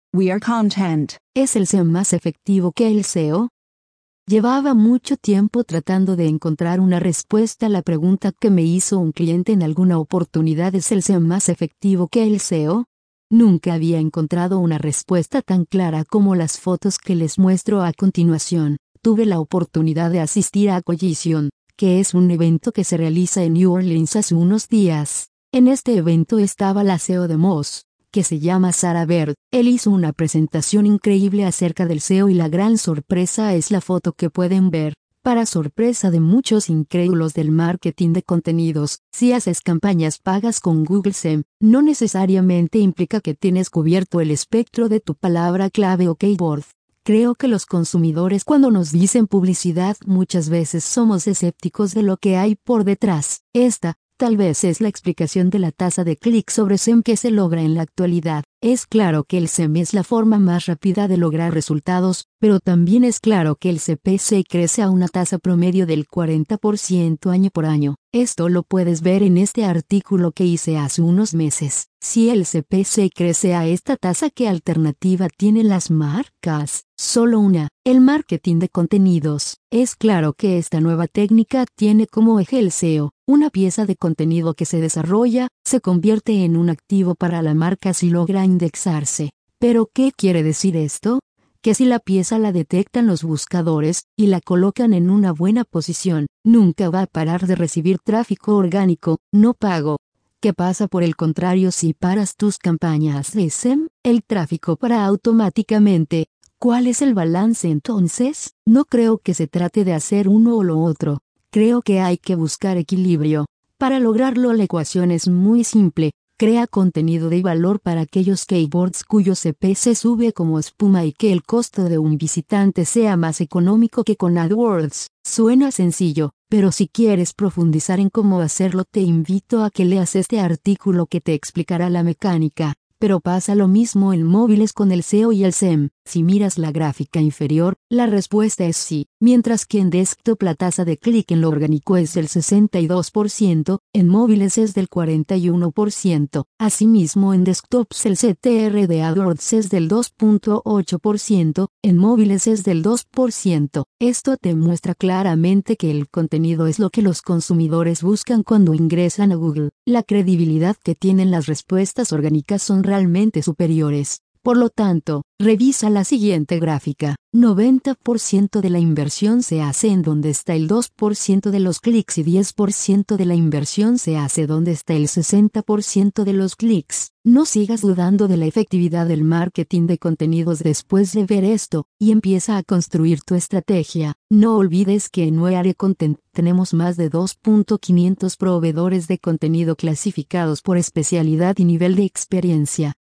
We are content. ¿Es el SEO más efectivo que el SEO? Llevaba mucho tiempo tratando de encontrar una respuesta a la pregunta que me hizo un cliente en alguna oportunidad: ¿es el SEO más efectivo que el SEO? Nunca había encontrado una respuesta tan clara como las fotos que les muestro a continuación. Tuve la oportunidad de asistir a Collision, que es un evento que se realiza en New Orleans hace unos días. En este evento estaba la SEO de Moz, que se llama Sarah Baird. Él hizo una presentación increíble acerca del SEO y la gran sorpresa es la foto que pueden ver. Para sorpresa de muchos incrédulos del marketing de contenidos, si haces campañas pagas con Google SEM, no necesariamente implica que tienes cubierto el espectro de tu palabra clave o keyword. Creo que los consumidores, cuando nos dicen publicidad, muchas veces somos escépticos de lo que hay por detrás. Tal vez es la explicación de la tasa de clic sobre SEM que se logra en la actualidad. Es claro que el SEM es la forma más rápida de lograr resultados, pero también es claro que el CPC crece a una tasa promedio del 40% año por año. Esto lo puedes ver en este artículo que hice hace unos meses. Si el CPC crece a esta tasa, ¿qué alternativa tienen las marcas? Solo una: el marketing de contenidos. Es claro que esta nueva técnica tiene como eje el SEO. Una pieza de contenido que se desarrolla, se convierte en un activo para la marca si logra indexarse. ¿Pero qué quiere decir esto? Que si la pieza la detectan los buscadores, y la colocan en una buena posición, nunca va a parar de recibir tráfico orgánico, no pago. ¿Qué pasa por el contrario si paras tus campañas de SEM? El tráfico para automáticamente. ¿Cuál es el balance entonces? No creo que se trate de hacer uno o lo otro. Creo que hay que buscar equilibrio. Para lograrlo, la ecuación es muy simple. Crea contenido de valor para aquellos keywords cuyo CPC sube como espuma y que el costo de un visitante sea más económico que con AdWords. Suena sencillo, pero si quieres profundizar en cómo hacerlo, te invito a que leas este artículo que te explicará la mecánica. Pero pasa lo mismo en móviles con el SEO y el SEM. Si miras la gráfica inferior, la respuesta es sí. Mientras que en desktop la tasa de clic en lo orgánico es del 62%, en móviles es del 41%. Asimismo, en desktops el CTR de AdWords es del 2.8%, en móviles es del 2%. Esto te muestra claramente que el contenido es lo que los consumidores buscan cuando ingresan a Google. La credibilidad que tienen las respuestas orgánicas son realmente superiores. Por lo tanto, revisa la siguiente gráfica. 90% de la inversión se hace en donde está el 2% de los clics y 10% de la inversión se hace donde está el 60% de los clics. No sigas dudando de la efectividad del marketing de contenidos después de ver esto, y empieza a construir tu estrategia. No olvides que en We Are Content tenemos más de 2.500 proveedores de contenido clasificados por especialidad y nivel de experiencia.